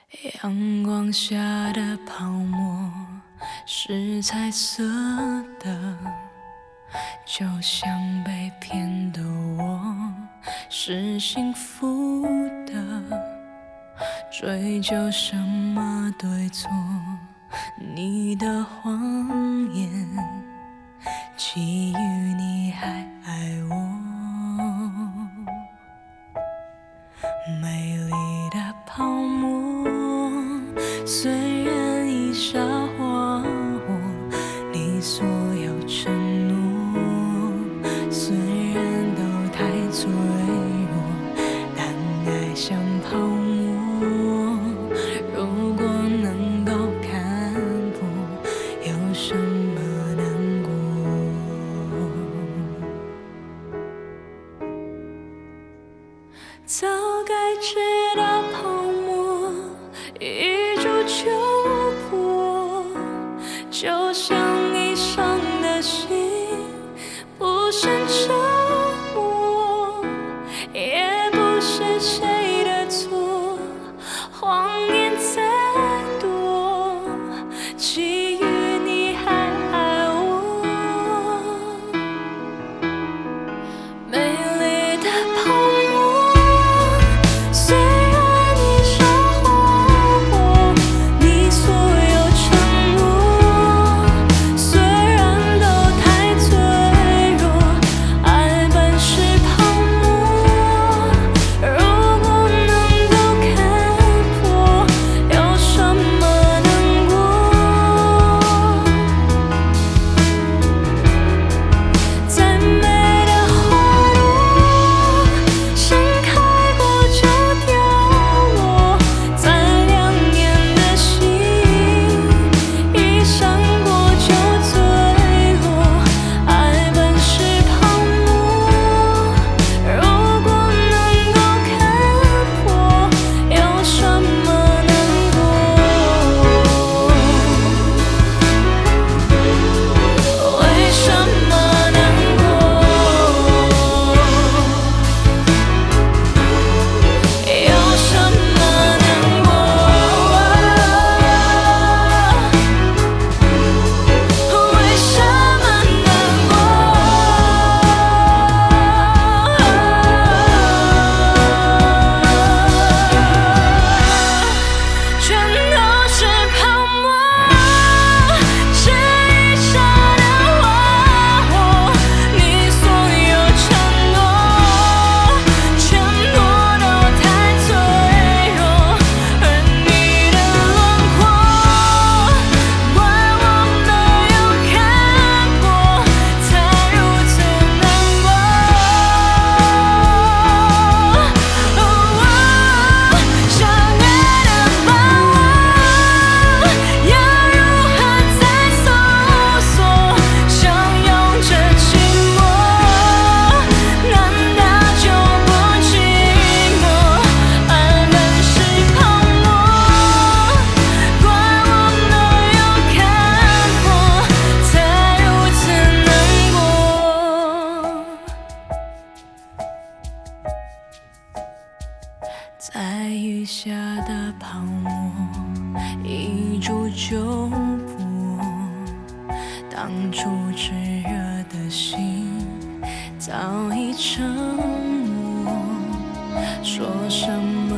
阳光下的泡沫是彩色的，就像被骗的我是幸福的。追究什么对错？你的谎言，基于你还爱我。美丽的泡沫，虽然已沙化我，你所有承诺，虽然都太脆弱，但爱像泡沫，如果能够看破，有什么难过？早该知道泡沫一触就破，就像你伤的心不胜折磨，也不是谁的错，谎言再多，基于你还爱我。美丽的泡沫，虽然已沙化我，你所有承诺，虽然都太脆弱，爱本是泡沫，如果能够看破，有什么难过？再美的花朵，盛开过就凋落，再亮眼的星，一闪过就坠落。爱本是泡沫，如果能够看破，有什么难过？为什么难过？有什么难过？为什么难过？全都是泡沫，是一刹的花火，你所有承诺，全部都太脆弱，而你的轮廓，怪我没有看破，才如此难过。相爱的把握，要如何再搜索？相拥着寂寞，难道就不寂寞？爱本是泡沫，怪我没有看破，才如此难过。在雨下的泡沫，一触就破。当初炽热的心早已沉默，说什么